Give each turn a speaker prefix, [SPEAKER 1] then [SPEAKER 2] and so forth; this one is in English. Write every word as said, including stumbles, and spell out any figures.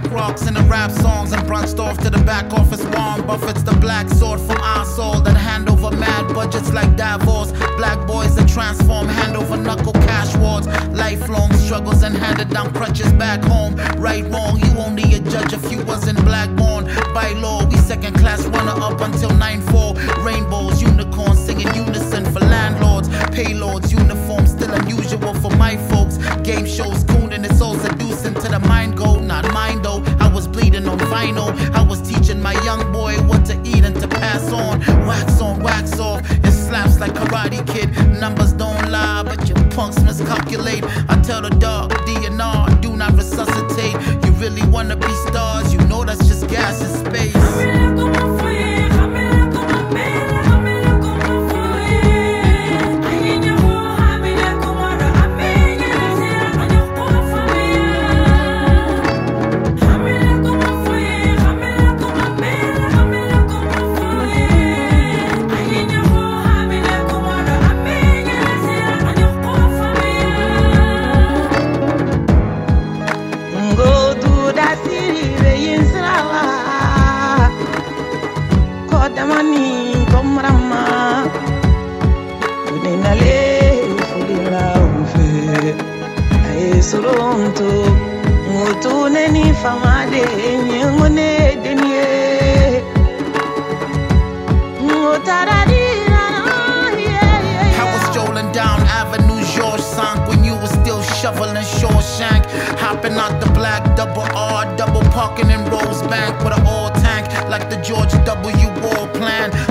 [SPEAKER 1] rocks in the rap songs and branched off to the back office. Warren Buffett's the black sword from our soul that hand over mad budgets like Davos. Black boys that transform hand over knuckle cash wars. Lifelong struggles and handed down crutches back home. Right, wrong, you only a judge if you wasn't black born. By law, we second class runner up until nine four. Rainbows, unicorns singing unison for landlords. Payloads, uniforms still unusual for my folks. Game shows, cooning, it's all seducing to the mind go. Not mine though, I was bleeding on vinyl. I was teaching my young boy what to eat and to pass on. Wax on, wax off, it slaps like Karate Kid. Numbers don't lie, but your punks miscalculate. I tell the dog, D N R, do not resuscitate. You really wanna be stars, you know that's just gas in space.
[SPEAKER 2] Soronto mutu neni famade nyengone denye
[SPEAKER 1] I was strolling down Avenue George Sank when you were still shoveling Shawshank, hopping out the black double R, double parking in Rosebank with an oil tank like the George W. War plan.